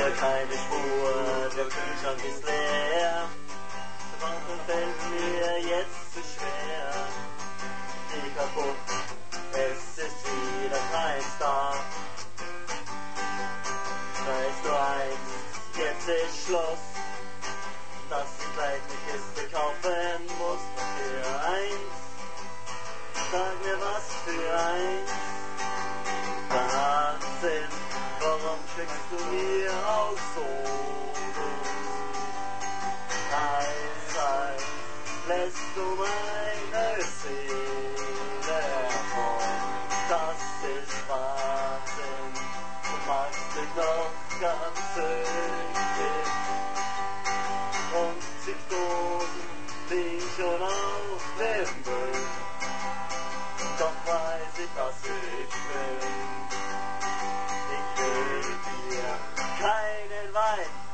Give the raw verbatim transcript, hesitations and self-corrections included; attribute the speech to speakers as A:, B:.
A: mehr keine Spur, der Kühlschrank ist leer. Warum fällt mir jetzt zu schwer? Die kaputt, es ist wieder keins da. Da ist nur eins, jetzt ist Schluss, dass ich gleich eine Kiste kaufen muss. Für eins, sag mir was für eins. Wahnsinn, warum schickst du mir auch so? Weisheit, lässt du meine Seele erfreuen. Das ist Wahnsinn, du machst dich noch ganz süchtig. fünfzig Dosen liegen schon auf dem Müll. Doch weiß ich, was ich will. Ich will dir keinen Wein